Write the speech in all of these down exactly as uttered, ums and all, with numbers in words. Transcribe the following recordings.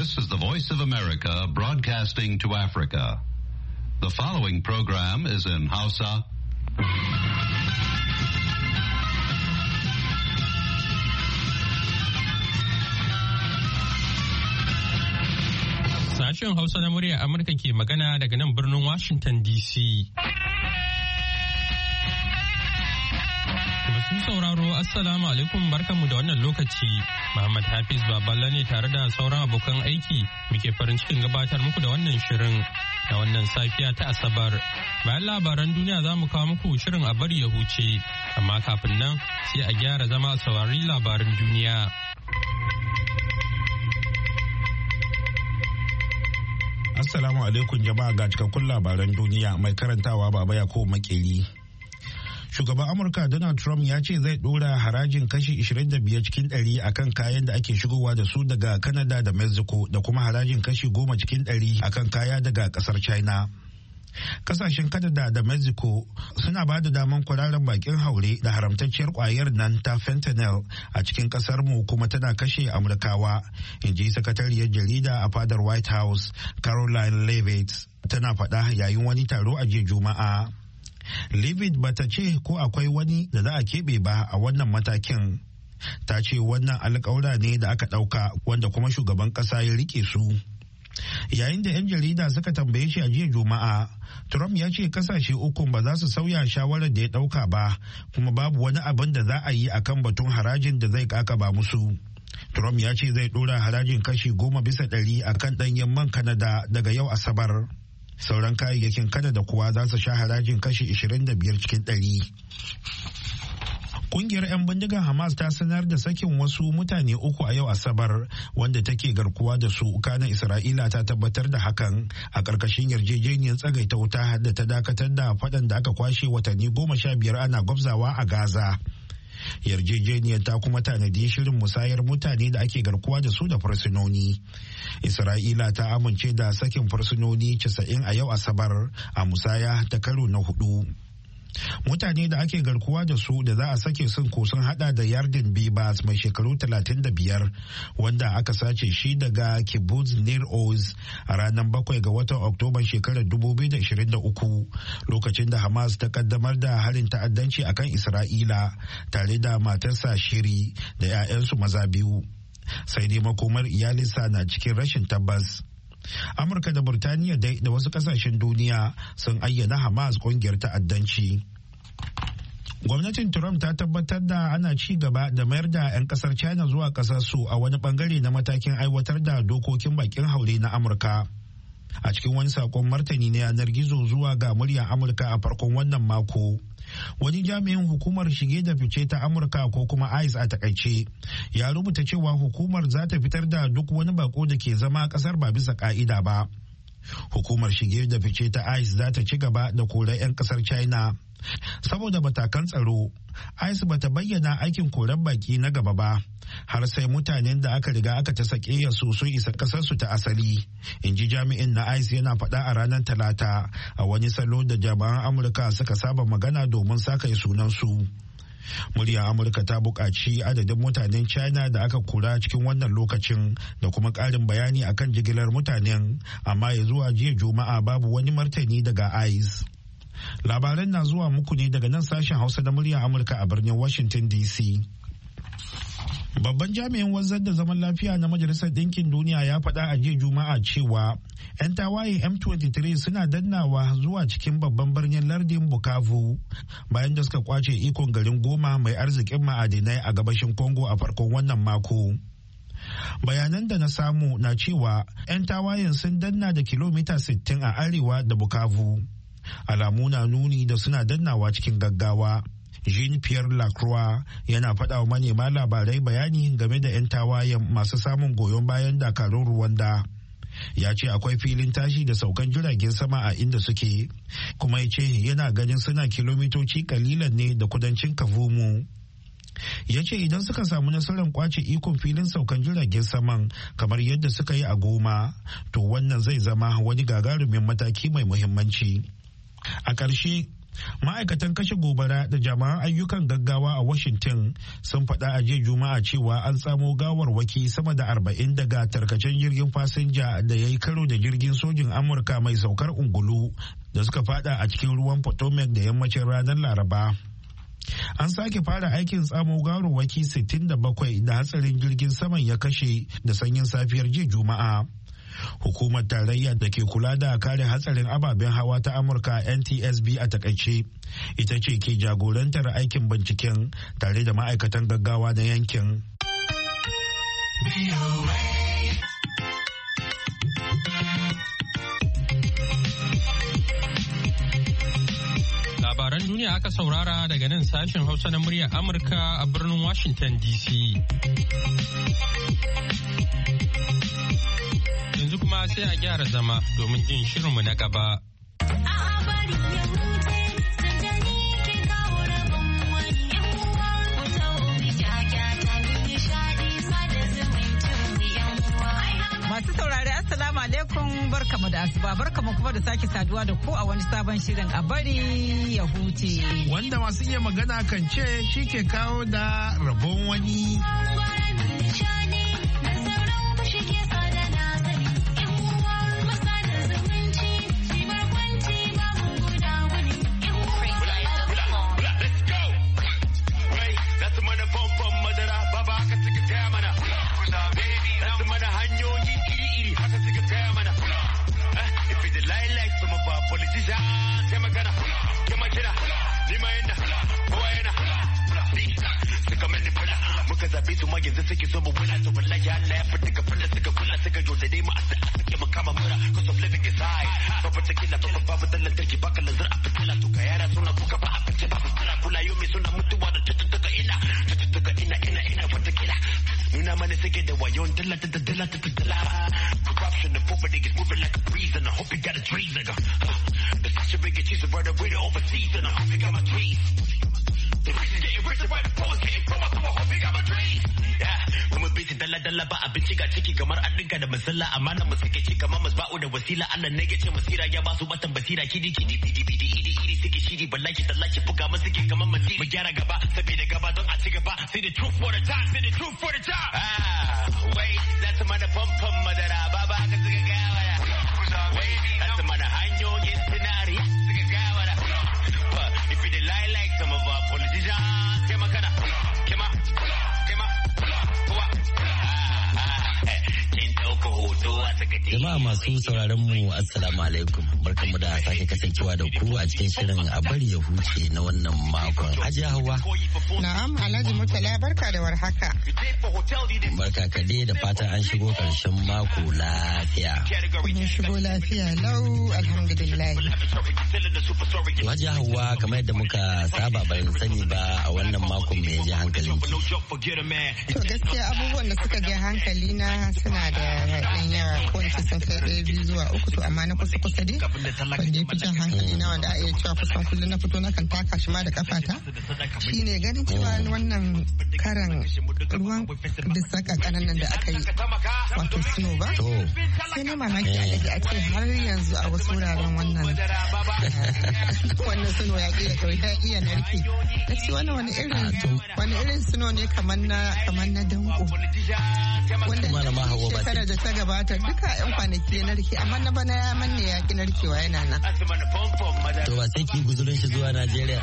This is the Voice of America broadcasting to Africa. The following program is in Hausa. Sashen Hausa na murya Amurka ke magana daga nan birnin Washington D C. Masu sauraro Assalamu alaikum barkanmu da wannan lokaci. Muhammad Hafiz Baballa ne tare da sauran abokan aiki muke farin cikin gabatar muku da wannan shirin da wannan safiya ta Asabar. Bayan labaran duniya za mu kawo muku shirin a bari ya huce, amma kafin nan sai a gyara zama a saurari labaran duniya. Assalamu alaikum jama'a ga cikakkun labaran duniya mai karantawa Baba Yakubu Makeri. Shugaban Amurka Donald Trump ya ce zai dora harajin kashi ishirin da biyar cikin ɗari akan kayan da ake shigowa da su daga Canada da Mexico da kuma harajin kashi goma cikin ɗari akan kaya daga kasar China. Kasashen Canada da Mexico suna ba da daman kwararren bakin haure da haramtacciyar kwayar nan ta fentanyl a cikin kasar mu kuma tana kashe Amurkawa, in ji sakatariyar jarida a fadar White House Caroline Leavitt tana faɗa yayin wani taro a jiya Juma'a. Leavitt bata ce ko akwai wani da za a keɓe ba a wannan matakin. Ta ce wannan alƙawura ne da aka ɗauka wanda kuma shugaban ƙasa ya rike su. Yayin da 'yan jarida suka tambaye shi a jiya Juma'a, Trump ya ce kasashe uku ba za su sauya shawarar da ya ɗauka ba, kuma babu wani abin da za a yi akan batun harajin da zai kakaba musu. Trump ya ce zai ɗora harajin kashi goma bisa ɗari akan ɗanyen man Canada daga yau Asabar. Sauran kayayyakin Canada kuwa za su sha harajin kashi ishirin da biyar cikin ɗari. Kungiyar 'yan bindigar Hamas ta sanar da sakin wasu mutane uku a yau Asabar wanda take garkuwa da su, kanan Isra'ila ta tabbatar da hakan a ƙarƙashin yarjejeniyar tsagaita wuta da ta dakatar da faɗan da aka kwashe watanni goma sha biyar ana gwabzawa a Gaza. Yarjejeniyar ta kuma tanadi shirin musayar mutane da ake garkuwa da su da fursunoni. Isra'ila ta amince da sakin fursunoni casa'in a yau Asabar a musaya ta karo na hudu. Mutane da ake garkuwa da su da za a sake sun ko sun hada da Yardin Bibas mai shekaru talatin da biyar wanda aka sace shi daga Kibbutz Nir Oz a ranar bakwai ga watan Oktoba shekarar dubu biyu da ashirin da uku lokacin da Hamas ta kaddamar da harin ta'addanci akan Isra'ila tare da matarsa Shiri da 'ya'yansu maza biyu. Sai dai makomar iyalinsa na cikin rashin tabbas. Amurka da Burtaniya dai da wasu kasashen duniya sun ayyana Hamas kungiyar ta'addanci. Gwamnatin Trump ta tabbatar da ana ci gaba da mayar da 'yan kasar China zuwa kasar su a wani bangare na matakin aiwatar da dokokin bakin haure na Amurka. A cikin wani sakon martani na yanar gizo zuwa ga muryar Amurka a farkon wannan mako, wani jami'in hukumar shige da fice ta Amurka ko kuma ICE a takaice ya rubuta cewa hukumar za ta fitar da duk wani bako da ke zama kasar ba bisa ka'ida ba. Hukumar shige da fice ta ICE za ta ci gaba da korar 'yan kasar China. Saboda matakan tsaro, ICE bata bayyana aikin korar baki na gaba ba har sai mutanen da aka riga aka ta sake su sun isa kasarsu ta asali, in ji jami'in na ICE yana faɗa a ranar Talata a wani salo da jami'an Amurka suka saba magana domin saka sunansu. Muryar Amurka ta buƙaci adadin mutanen China da aka kura cikin wannan lokacin da kuma ƙarin bayani akan jigilar mutanen, amma ya zuwa jiya Juma'a babu wani martani daga ICE. Labaran na zuwa muku ne daga nan sashen Hausa na muryar Amurka a birnin Washington D C. Babban jami'in wanzar da zaman lafiya na Majalisar Ɗinkin Duniya ya faɗa a jiya Juma'a cewa 'yan tawaye M twenty-three suna dannawa zuwa cikin babban birnin lardin Bukavu bayan da suka kwace ikon garin Goma mai arzikin ma'adinai a gabashin Congo a farkon wannan mako. Bayanan da na samu na cewa 'yan tawayen sun danna da kilomita sittin a arewa da Bukavu. Alamu na nuni da suna dannawa cikin gaggawa. Jean-Pierre Lacroix yana faɗa wa manema labarai bayani game da 'yan tawayen masu samun goyon bayan dakarun Rwanda. Ya ce akwai filin tashi da saukan jiragen sama a inda suke, kuma ya ce yana ganin suna kilomitoci kalilan ne da kudancin Kavumu. Ya ce idan suka samu nasarar kwace ikon filin saukan jiragen saman kamar yadda suka yi a Goma, to wannan zai zama wani gagarumin mataki mai muhimmanci. A ƙarshe, Ma'aikatan kashe gobara da jami'an ayyukan gaggawa a Washington sun faɗa a jiya Juma'a cewa an tsamo gawarwaki sama da arba'in daga tarkacen jirgin fasinja da ya yi karo da jirgin sojin Amurka mai saukar ungulu da suka fada a cikin ruwan Potomac da yammacin ranar Laraba. An sake fara aikin tsamo gawarwaki sittin da bakwai da hatsarin jirgin saman ya kashe da sanyin safiyar jiya Juma'a. Hukumar tarayya da ke kula da kare hatsarin ababen hawa ta Amurka N T S B a takaice ita ce ke jagorantar aikin binciken tare da ma'aikatan gaggawa na yankin. Labaran duniya aka saurara daga nan sashen Hausa na muryar Amurka a birnin Washington D C. Yanzu kuma sai a gyara zama domin jin shirinmu na gaba. Masu saurari Assalamu alaikum barkamu da asuba barkamu kuma da sake saduwa da ku a wani sabon shirin a bari ya huce. Wanda masu iya magana kan ce shi ke kawo da rabon wani. Yanzu suke so mu wula su wallahi Allah ya fita ka falla suka kula suka jota dai mu a suke mu kama mura cause of living inside ba fata kila ba ba ba dallan tarki ba kallon zar a fitila to ka yara suna kuka ba a fice ba fitila kula yau mai suna mutuwa da tuttuka ina tuttuka ina ina ina wata kila nuna mana suke da wayon dalla ta dalla ta dalla corruption the poverty is moving like a breeze and I hope you got a trees nigga the such a big cheese brother way to overseas and I hope you got my trees the rich is getting richer by the poor getting from us so I hope you got my trees kuma bai dalla dalla ba abinci ga ciki kamar an dinka da masalla amana mu sake ci kamar masba'u da wasila Allah ne ya ce masira ya ba su batan basira kidi kidi bidi bidi idi idi suke shiri ballaki tallaki buga mu suke kamar masiri mu gyara gaba saboda gaba don a ci gaba sai the truth for the time sai the truth for the time ah wait that's mana famfam madara baba ka suka ga wala wait that's mana hanyoyin sinari suka ga wala but if you lie like some of our politicians sai magana kema kema Jama'a masu sauraron mu assalamu alaikum barkanmu da sake kasancewa da ku a cikin shirin a bari ya huce na wannan makon. Hajiya Hauwa. Na'am Alhaji Murtala barka da warhaka. Barka ka dai da fatan an shigo karshen mako lafiya. Mun shigo lafiya lau alhamdulillah. Hajiya Hauwa kamar yadda muka saba ban sani ba a wannan makon me ya ji hankalin ki. To gaskiya abubuwan da suka je hankali na suna da ɗan yawa ko in ce sun kai ɗaya biyu zuwa uku to amma na kusa kusa dai wanda ya fi jan hankali na wanda a iya cewa kusan kullum na fito na kan taka shi ma da kafata shine ganin cewa wannan karan ruwan disaka kananan da aka yi wato snow ba sai ne mamaki alaji a ce har yanzu a wasu wuraren wannan wannan snow ya iya kawai ya iya narke na ce wannan wani irin wani irin snow ne kamar na kamar na danko wanda shekarar da ta gabata duka yan kwanaki ya narke amma na bana ya manne ya ki narkewa yana nan. To ba sai ki guzurin shi zuwa Najeriya.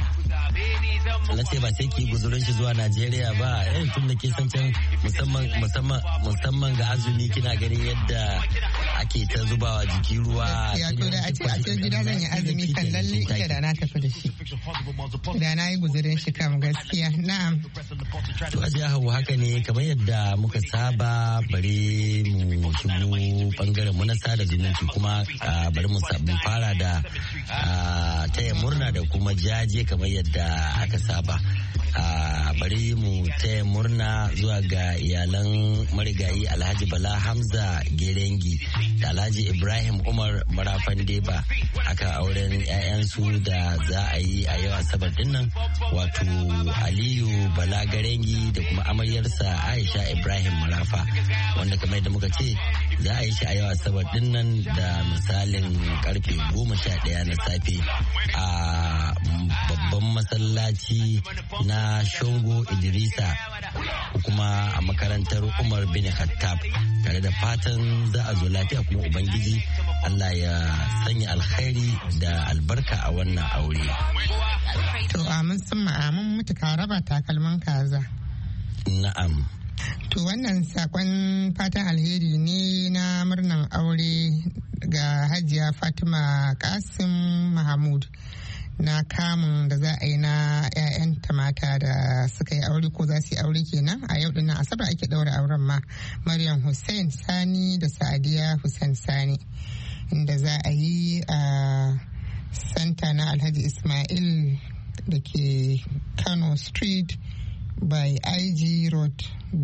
Na ce ba sai ki guzurin shi zuwa Najeriya ba irin tun da ke san can musamman musamman musamman ga azumi kina ganin yadda ake ta zubawa jiki ruwa. Ya to da a ce a cikin gida zan yi azumi kan lalle ita da na tafi da shi. Da na yi guzurin shi kam gaskiya na'am. To Hajiya Hauwa haka ne kamar yadda muka saba bari mu shigo bangaren mu na sada zumunci kuma bari mu fara da taya murna da kuma jaje kamar yadda aka saba. Bari mu taya murna zuwa ga iyalan marigayi Alhaji Bala Hamza Gerengi da Alhaji Ibrahim Umar Marafan Deba akan auren 'ya'yansu da za a yi a yau Asabar dinnan wato Aliyu Bala Gerengi da kuma amaryarsa Aisha Ibrahim Marafa wanda kamar yadda muka ce za a yi shi a yau Asabar dinnan da misalin karfe goma sha ɗaya na safe a babban masallaci na Shongo Idrisa kuma a makarantar Umar bin Khattab, tare da fatan za a zo lafiya kuma Ubangiji Allah ya sanya alkhairi da albarka a wannan aure. To amin sun ma'amin mutuka raba takalman kaza. Na'am. To wannan sakon fatan alheri ne na murnan aure ga Hajiya Fatima Kasim Mahmud na kamun da za a yi na 'ya'yanta mata da suka yi aure ko za su yi aure kenan a yau dinnan Asabar ake daura auren ma Maryam Hussein Sani da Sa'adiya Hussein Sani, inda za a yi a santa na Alhaji Ismail da ke Kano Street by I G Road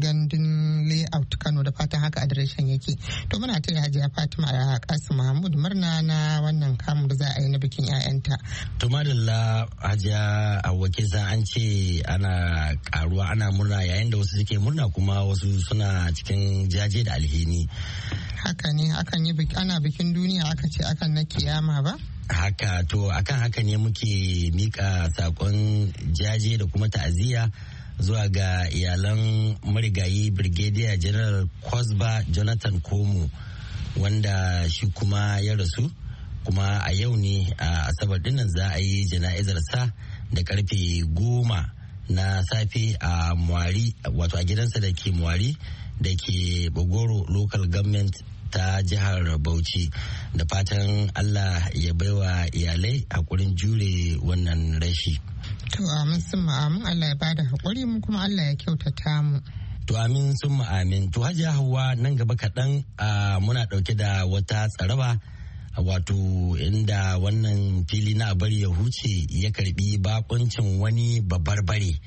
gandun layout Kano, da fatan haka adireshin yake. To muna taya Hajiya Fatima a Kasim Mahmud murna na wannan kamun da za a yi na bikin 'ya'yanta. To madalla Hajiya Hauwa, san an ce ana karuwa ana murna yayin da wasu suke murna kuma wasu suna cikin jaje da alheri. Haka ne, akan yi ana bikin duniya aka ce akan na kiyama ba? Haka, to akan haka ne muke mika sakon jaje da kuma ta'aziyya zuwa ga iyalan marigayi Brigadier General Kwasba Jonathan Komo, wanda shi kuma ya rasu, kuma a yau ne a Asabar dinnan za a yi jana'izarsa da karfe goma na safe a Mwari, wato a gidansa da ke Mwari da ke Bogoro Local Government ta jihar Bauchi. Da fatan Allah ya baiwa iyalai hakurin jure wannan rashi. To amin sun amin, Allah ya bada hakuri mu kuma Allah ya kyautata mu. To amin sun amin. To Hajiya Hauwa, nan gaba kaɗan muna ɗauke da wata tsaraba, wato inda wannan fili na bari ya huce ya karbi bakuncin wani babarbare.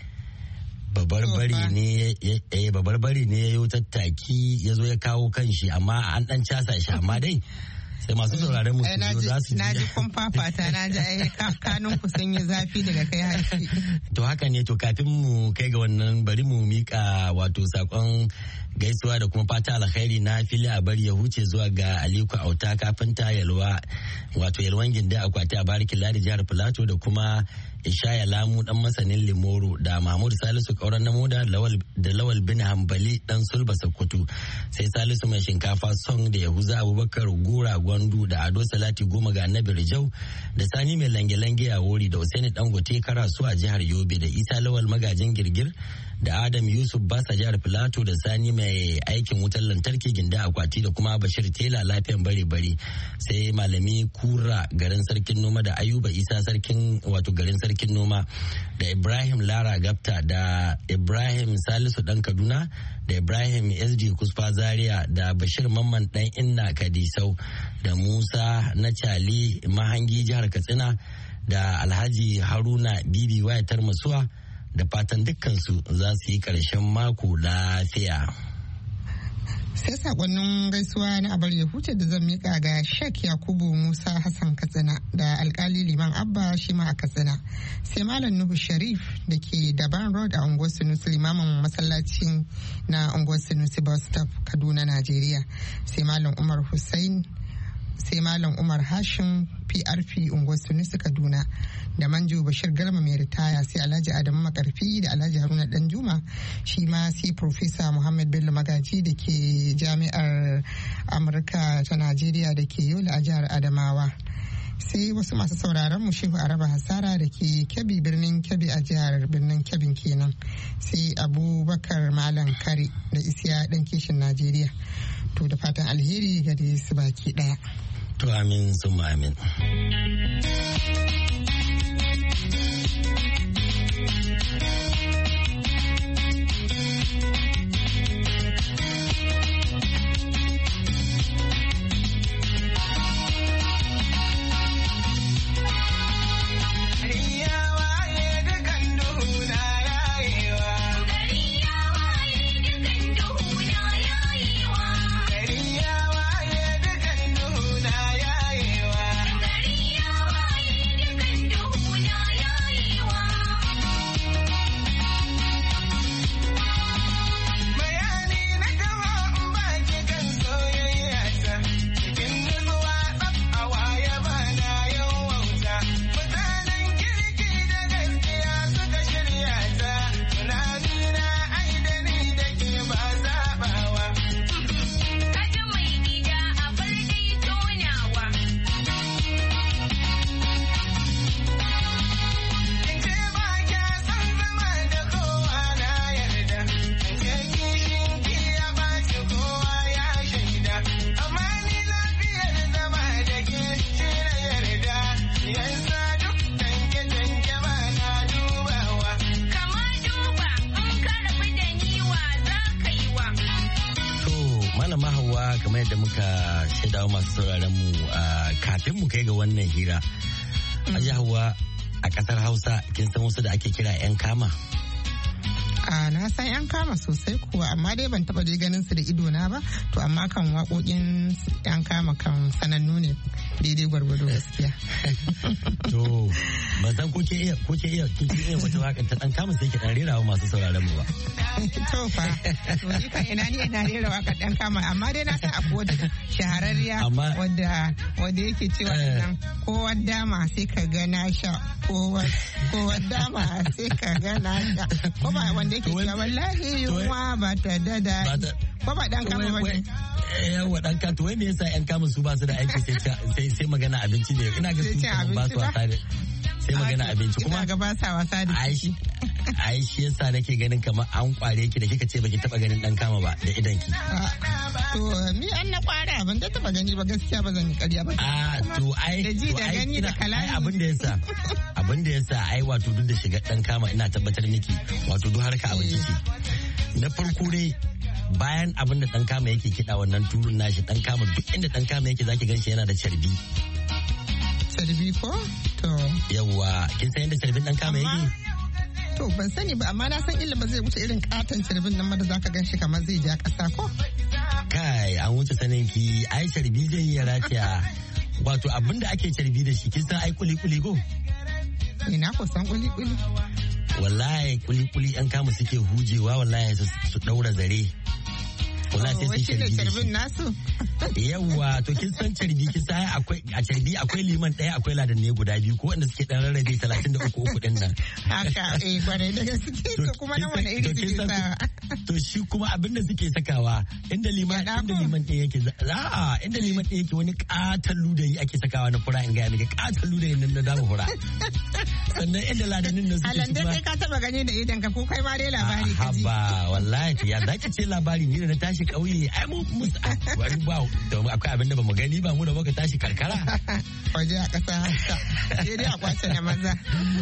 babarbare ne eh babarbare ne ya yi tattaki ya zo ya kawo kanshi, amma an dan casa shi, amma dai sai masu sauraren mu su za su ji. Na ji kun fafata, na ji ai kanun ku sun yi zafi daga kai harshe. To haka ne, to kafin mu kai ga wannan bari mu mika wato sakon gaisuwa da kuma fata alkhairi na fili a bari ya huce zuwa ga Aliko Auta kafinta Yalwa, wato Yalwan Ginda Akwati a Barikin Ladi jihar Filato, da kuma Ishaya Lamu dan masanin Limoro, da Mahmud Salisu Kauran Namoda da Lawal bin Hambali dan Sulba Sokoto, sai Salisu mai shinkafa Song da Yahuza Abubakar Gora Gwandu da Ado Salati Goma ga Annabi Rijau da Sani mai lange-lange a Wori da Usaini Dangote Karasu a jihar Yobe da Isa Lawal magajin Girgir da Adam Yusuf Basa jihar Filato da Sani mai aikin wutar lantarki Ginda Akwati da kuma Bashir Tela lafiyan bare-bare, sai Malami Kura garin Sarkin Noma da Ayuba Isa sarkin wato garin Sarkin Noma da Ibrahim Lara Gapta da Ibrahim Salisu dan Kaduna da Ibrahim S D Kusfa Zaria da Bashir Mamman dan Inna Kadisau da Musa na Cali Mahangi jihar Katsina da Alhaji Haruna Bibi Wayatar Masuwa, da fatan dukkansu za su yi ƙarshen mako lafiya. Sai sakonnin gaisuwa na abar ya huce da zan mika ga Sheikh Yakubu Musa Hassan Katsina da alkali Liman Abba shi ma a Katsina, sai Malam Nuhu Sharif da ke Daban Road a unguwar Sunusi limamin masallacin na unguwar Sunusi Bus Stop Kaduna Najeriya, sai Malam Umar Hussein sai Malam Umar Hashim P R P unguwar Sunusi Kaduna da Manjo Bashir Garma mai ritaya, sai Alhaji Adamu Makarfi da Alhaji Haruna Danjuma, shi ma sai Professor Muhammad Bello Magaji da ke Jami'ar Amurka ta Najeriya da ke Yola a jihar Adamawa, sai wasu masu sauraron mu Shehu Araba Hasara da ke Kebbi birnin Kebbi a jihar birnin Kebbi kenan, sai Abubakar Malam Kari da Isiya dan kishin Najeriya. To da fatan alheri gare su baki daya. To amin sun amin. malama Hauwa kamar yadda muka shaidawa masu sauraron mu kafin mu kai ga wannan hira. Hajiya Hauwa a kasar Hausa kin san wasu da ake kira 'yan kama? A na san 'yan kama sosai kuwa amma dai ban taba dai ganin su da ido na ba to amma kan waƙoƙin 'yan kama kan sanannu ne daidai gwargwado gaskiya. To ban san ko ke iya ko ke iya kin iya wata waƙar ta dan kama sai ki dan rera wa masu sauraron mu ba. To fa to ni kan ina ni ina rera waƙar dan kama amma dai na san akwai wata shahararriya wadda wadda yake cewa nan ko wadda ma sai ka ga na sha ko wadda ma sai ka ga na sha ko ba wanda yake cewa wallahi yunwa ba ta dada ko ba dan kama wani yawa dan ka to wai me yasa yan kama su ba su da aiki sai sai magana abinci ne ina ga su ba su wasa da sai magana abinci kuma ina ga ba sa wasa da shi ai shi yasa nake ganin kamar an kware ki da kika ce baki taba ganin dan kama ba da idan ki to ni an na kwara ban da taba gani ba gaskiya ba zan yi ƙarya ba a to ai da ji da gani da kalami abin da yasa abin da yasa ai wato duk da shiga dan kama ina tabbatar miki wato duk harka abinci ce na farko dai bayan abin da dan kama yake kiɗa wannan turun nashi dan kama duk inda dan kama yake zaki ganshi yana da carbi carbi ko to yawa kin san yadda carbin dan kama yake to ban sani ba amma na san illa ba zai wuce irin katon carbin nan da zaka ganshi kamar zai ja kasa ko kai an wuce sanin ki ai carbi zai yi rataya wato abin da ake carbi da shi kin san ai kuli kuli ko ina ko san kuli kuli wallahi kuli kuli an kama suke hujewa wallahi su daura zare wallahi sai su carbin nasu yawa to kin san carbi kin san akwai a carbi akwai liman daya akwai ladan ne guda biyu ko wanda suke dan rarrabe talatin da uku uku din nan haka eh kwarai da gaske to kuma na wani iri suke sa to shi kuma abin da suke sakawa inda liman inda liman ɗaya yake a'a inda liman ɗaya yake wani katan ludayi ake sakawa na fura in ga miki katan ludayin nan na damu fura sannan inda ladanin nan suke alan dai kai ka taba gani da idan ka ko kai ma dai labari ka ji haba wallahi ya zaki ce labari ni da na tashi kauye ai mu musu wani ba domin akwai abin da bamu gani ba mu da muka tashi karkara waje a ƙasa haka sai dai a kwace na maza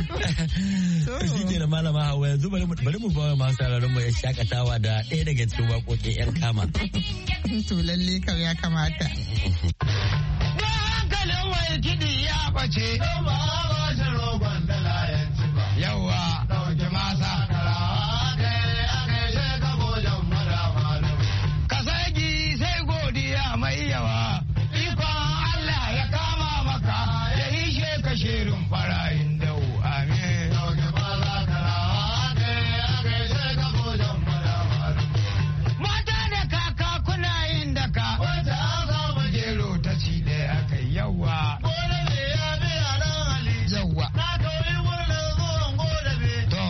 to shi ke da malama Hauwa yanzu bari mu bari mu bawa masu sauraron mu ya shakatawa da ɗaya daga cikin waƙoƙin yan kama to lalle kam ya kamata hankalin wai kiɗi ya bace yawa ɗauki masa shirin farayin dau amin mata da kaka kuna yin daka wata an samu jero ta ci ɗaya aka yawa yawa to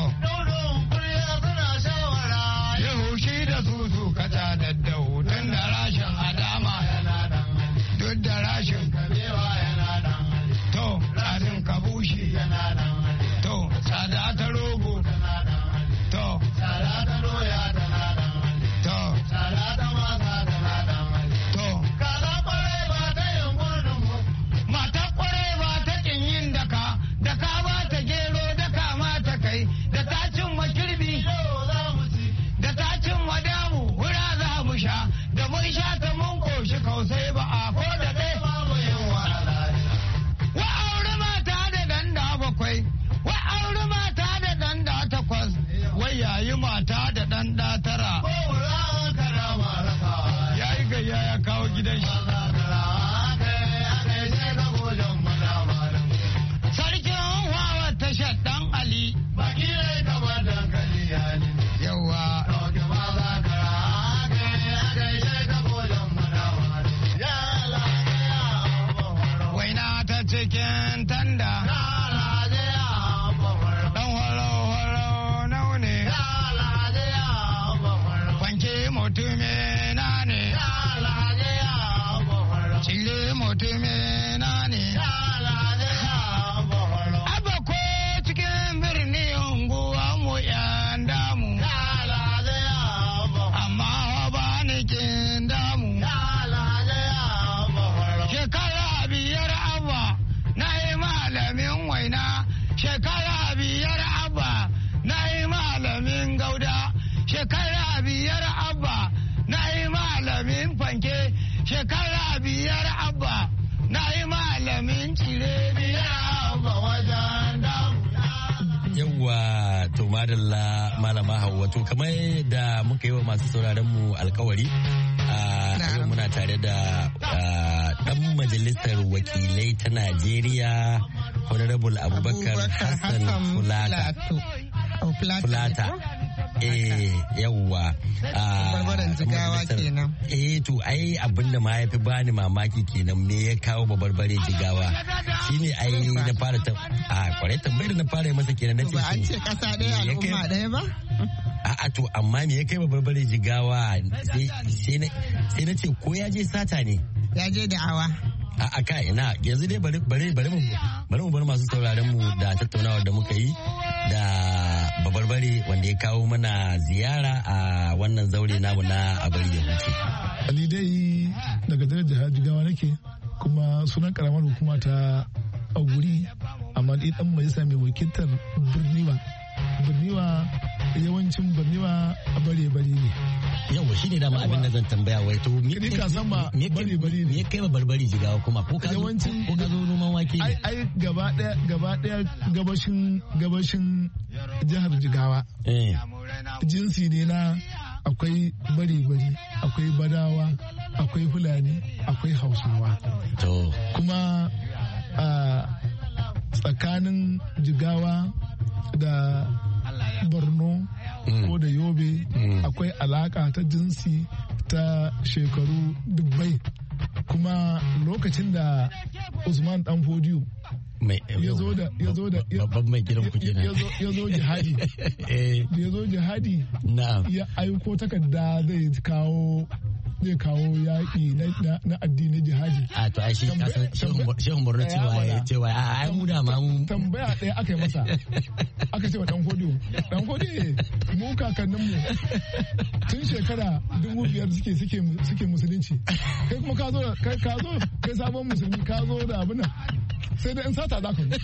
yahu shi da su su kata da dau tun da rashin adama duk da rashin kabewa to tsadin kabushi to tsada ta rogo to tsada ta doya to tsada ta masa to kaza kwarai ba ta yin gurdun mata kwarai ba ta kin yin daka daka ba ta gero daka ma ta kai da ta cin makirbi da ta cin madamu hura za mu sha da mun sha ta mun koshi kausai ba a ko da ɗaya babu yin wahala wa aure mata da danda bakwai wa aure mata da danda takwas wai yayi mata da danda tara yayi gayya ya kawo gidan shi sarkin wawa tashar dan ali yawa waina ta cikin tanda dan holo-holo naune wanke mutume na ne cire mutume na ne abba ko cikin birni unguwa mu yan damu amma ba ni kin damu shekara biyar abba na yi malamin waina shekara biyar abba na yi malamin gauda shekara biyar abba na yi malamin fanke shekara biyar abba na yi malamin cire biyar abba wajen damuna. Yawwa to madalla malama Hauwa to kamar da muka yi wa masu sauraron mu alkawari a yau muna tare da dan majalisar wakilai ta Najeriya Honorable Abubakar Hassan Fulata. Fulata. Eh yawwa. Barbaran jigawa kenan. Eh to ai abinda ma yafi bani mamaki kenan me ya kawo babarbare jigawa. Shine ai na fara ta a kwarai tambayar na fara masa kenan nace. Ba an ce kasa ɗaya al'umma ɗaya ba? A'a to amma me ya kai babarbare jigawa sai na ce ko ya je sata ne? Ya je da'awa. A kai ina yanzu dai bari bari bari mu bari mu bar masu sauraron mu da tattaunawar da muka yi da babarbare wanda ya kawo mana ziyara a wannan zaure namu na abari ya huce. Ali dai daga darajar jigawa nake kuma sunan karamar hukuma ta Auguri amma dai dan majalisa mai wakiltar Birniwa. Birniwa yawancin Birniwa a bare bare ne. Yawa shi ne dama abin da zan tambaya wai to me ka san ma bari bari me kai ba barbari jigawa kuma ko ka zo ko ka zo noman wake ai ai gaba daya gaba daya gabashin gabashin jihar Jigawa eh jinsi ne na akwai bari bari akwai badawa akwai fulani akwai hausawa to kuma a tsakanin Jigawa da Borno mm. ko da Yobe mm. akwai alaka ta jinsi ta shekaru dubbai kuma lokacin da Usman Dan Fodiyo ya zo da ya zo da babban mai gidan ku kenan ya zo jihadi ya zo jihadi ya aiko takarda zai kawo zai kawo yaƙi na addinin jihadi. A to ai shi kasan shehun Borno cewa ya cewa a ai mu da ma mu. Tambaya ɗaya aka yi masa. Aka ce wa ɗan Fodiyo. Ɗan Fodiyo mu kakannin mu tun shekara dubu biyar suke suke suke musulunci. Kai kuma ka zo kai ka zo kai sabon musulmi ka zo da abin nan. Sai da in sata za ka yi.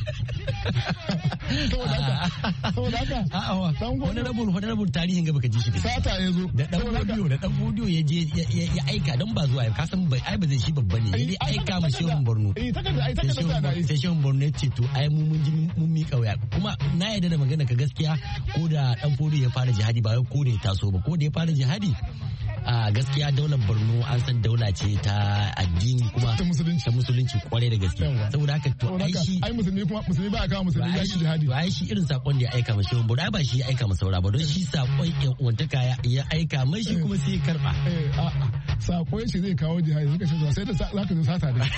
Saboda haka. Saboda haka. A'a wani rabin wani rabin tarihin ga baka ji shi. Sata ya zo. Da ɗan Fodiyo da ɗan Fodiyo ya je ya aika don ba zuwa ka san bai ai ba zai shi babba ne ya aika ma shehun Borno sai shehun Borno ya ce to ai mu mun ji mun mi kauya kuma na yarda da magana ka gaskiya ko da dan Fodiyo ya fara jihadi ba ko da ya taso ba ko da ya fara jihadi a gaskiya daular Borno an san daula ce ta addini kuma ta musulunci kwarai da gaske saboda haka to ai shi ai musulmi kuma musulmi ba aka musulmi ya shi jihadi ai shi irin sakon da ya aika ma shehun Borno ai ba shi ya aika ma saura ba don shi sakon yan uwantaka ya aika mai shi kuma sai ya karba sako yace zai kawo jihadi suka ce sai da zaka zo sata ne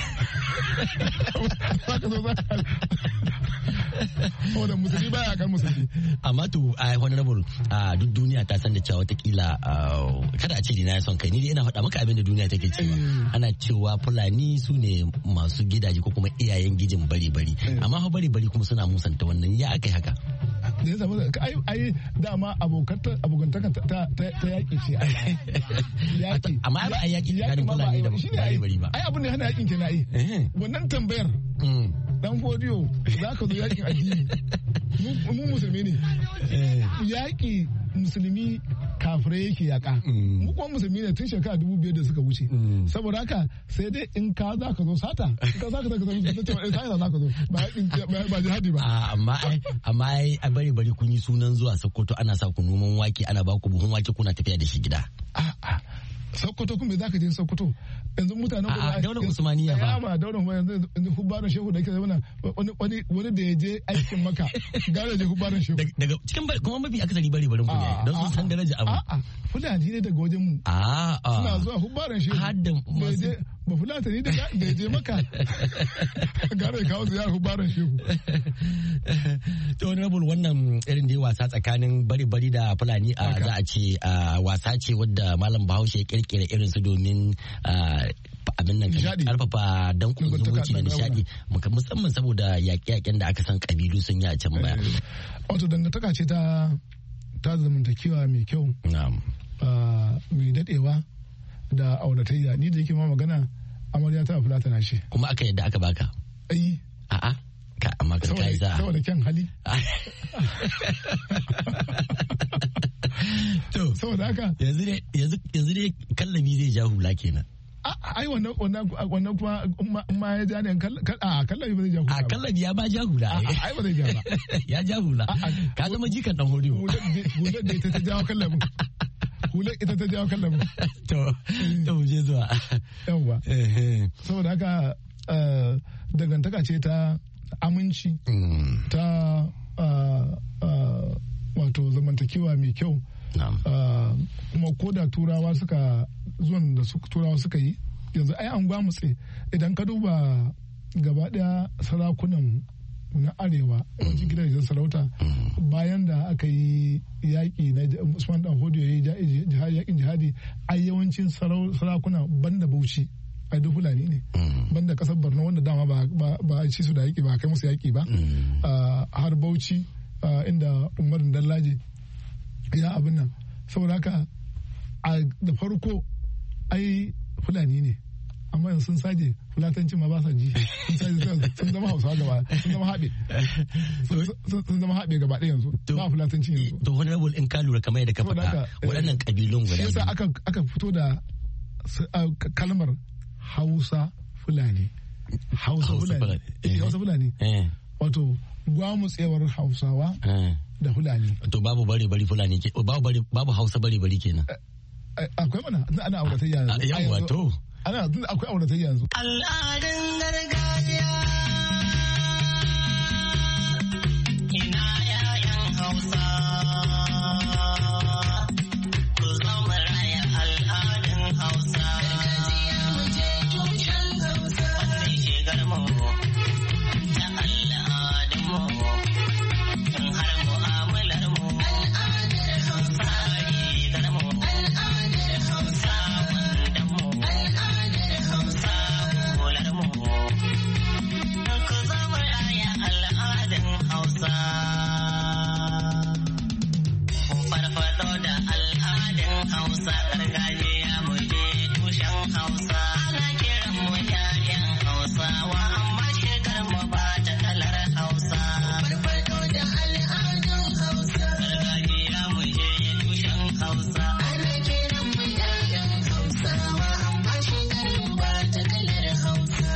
zaka zo sata ko da musulmi baya kan musulmi amma to a honorable a duk duniya ta san da cewa watakila kada a ce dina ya son kai ni dai ina faɗa maka abin da duniya take cewa ana cewa fulani su ne masu gidaje ko kuma iyayen gijin bari bari amma fa bari bari kuma suna musanta wannan ya akai haka da ya samu ai ai dama abokantaka ta ta yaki ce yaki amma ba ai yaki tsakanin fulani da bari bari ba ai abin da hana yakin kenan ai wannan tambayar dan Fodiyo za ka zo yakin addini mu musulmi ne yaki musulmi kafirai yake yaka mu kuma musulmi ne tun shekara dubu biyar da suka wuce saboda haka sai dai in ka za ka zo sata in ka za ka zo sata za ka zo ba jihadi ba amma ai amma ai a bari bari kun yi sunan zuwa Sokoto ana sa ku noman wake ana ba ku buhun wake kuna tafiya da shi gida a'a Sokoto kuma za ka je Sokoto yanzu mutanen ku a daular Usmaniya ba ma daular kuma yanzu hubbaran shehu da yake zama wani wani wani da ya je aikin maka gare je hubbaran shehu daga cikin kuma mafi akasari bari barin ku ne don sun san daraja abu a'a fulani ne daga wajen mu a'a suna zuwa hubbaran shehu hadda masu ba fulata ne da ya je maka gare kawo ziyara hubbaran shehu to honorable wannan irin da wasa tsakanin bari bari da fulani za a ce wasa ce wadda malam Bahaushe ya kirkira irin su domin abin nan karfafa dankon zumunci da nishadi musamman saboda yaƙe-yaƙen da aka san kabilu sun yi a can baya. Wato dangantaka ce ta ta zamantakewa mai kyau mai dadewa da auratayya ni da yake ma magana amarya ta fulata na shi. Kuma aka yadda aka baka? Ai. A'a. Ka amma ka kai za. Saboda kyan hali. saboda haka yanzu ne yanzu ne kallabi zai ja hula kenan. ai wannan wannan wannan kuma ma ya ja ne a kallabi ba zai ja hula. A kallabi ya ba ja hula. Ai ba zai ja ba. Ya ja hula. Ka zama jikan dan horiyo. Hular da ita ta jawo kallabin. Hular ita ta jawo kallabin. To to je zuwa. Yawwa. Saboda haka dangantaka ce ta aminci ta wato zamantakewa mai kyau. Kuma ko da turawa suka zuwan da turawa suka yi yanzu ai an gwamutse idan ka duba gaba daya sarakunan na arewa wajen gidajen sarauta bayan da aka yi yaƙi na Usman Dan Hodiyo ya yi yaƙin jihadi ai yawancin sarakuna banda Bauchi ai duk Fulani ne banda kasar Borno wanda dama ba a ci su da yaƙi ba kai musu yaƙi ba har Bauchi inda Umar Dallaje ya abin nan saboda haka da farko ai Fulani ne amma yanzu sun saje Fulatanci ma ba sa ji sun zama Hausawa gaba sun zama haɓe sun zama haɓe gaba ɗaya yanzu ba Fulatanci yanzu. To wani rabu in ka lura kamar yadda ka faɗa waɗannan ƙabilun guda biyu. Yasa aka fito da kalmar Hausa Fulani. Hausa Fulani. Hausa Fulani. Wato gwamutsewar Hausawa da Fulani. To babu bari bari Fulani ke babu bari babu Hausa bari bari kenan. Akwai mana ana auratayya yanzu. Yawwa to. Ana akwai auratayya yanzu. Al'adun gargajiya ina yayan Hausa. Ku zama raya al'adun Hausa. Gargajiya mu je tushen Hausa. Wannan shigar mu da al'adun mu. In har mu'amalar mu al'adar Hausa. Rigar mu al'adar Hausa. Wanda mu al'adar Hausa. Hular mu ku zama raya al'adun Hausa. Ku farfado da al'adun Hausa. Gargajiya mu je tushen Hausa. Ana kiran mu ƴaƴan Hausawa amma shigar mu ba ta kalar Hausa. Farfado da al'adun Hausa. Gargajiya mu je tushen Hausa. Ana kiran mu ƴaƴan Hausawa amma shigar mu ba ta kalar Hausa.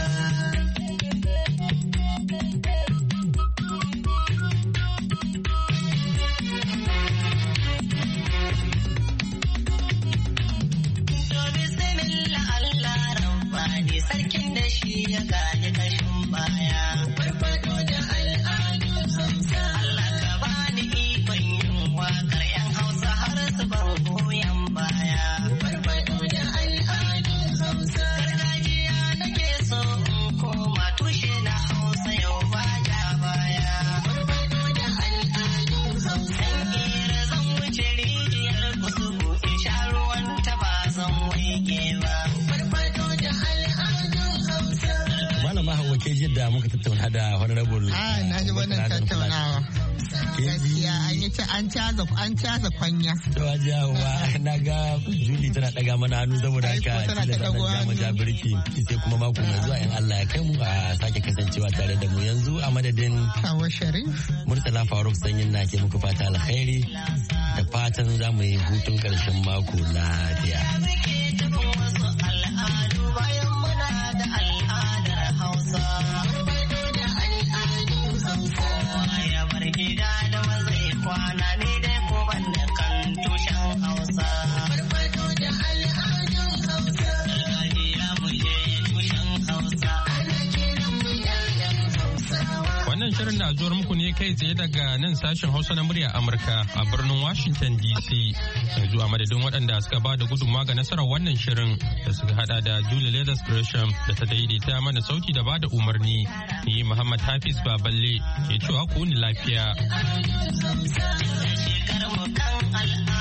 To bismillah Allah rabbani sarkin da shi ya gani kashin baya. Farfado da al'adun Hausa. Allah ka bani ikon yin waƙar 'yan Hausa har su ban goyon baya. Farfado da al'adun Hausa. Gargajiya nake so in koma tushe na Hausa yau ba ja baya. Farfado da al'adun Hausa. Ira zan wuce rijiyar kusugu in sha ruwan ta ba zan waige ba. Farfado da al'adun Hausa. Malama Hauwa ke yadda muka tattauna da honorable. Ah, na ji wannan tattaunawa. Gaskiya an yi ta an caza an caza kwanya. To Hajiyawa na ga Juli tana daga mana hannu saboda Ai, ko haka tana ta tilas dago nan hannu. ja birki sai kuma mako mai zuwa in Allah ya kai mu a sake kasancewa tare da mu yanzu a madadin Hawa Sharif. Murtala Faruk Sanyin na ke muku fata alkhairi da fatan za mu yi hutun karshen mako lafiya. Muke tafi wasu al'adu bayan muna da al'adar Hausa. Farfado da al'adun Hausa. Kowa ya bar gida da mazai kwana ne dai ko ban da kan tushen Hausa. Farfado da al'adun Hausa. Gargajiya mu je tushen Hausa. Ana kiran mu ƴaƴan Hausawa. Wannan shirin na zuwar muku ne kai tsaye daga nan sashen Hausa na murya Amurka a birnin Washington D C. Yanzu a madadin waɗanda suka ba da gudunmawa ga nasarar wannan shirin da suka hada da Julie Leathers Gresham da ta daidaita mana sauti da ba da umarni. Ni Muhammad Hafiz Baballe ke cewa ku ni lafiya. Shekar mu kan al'adu.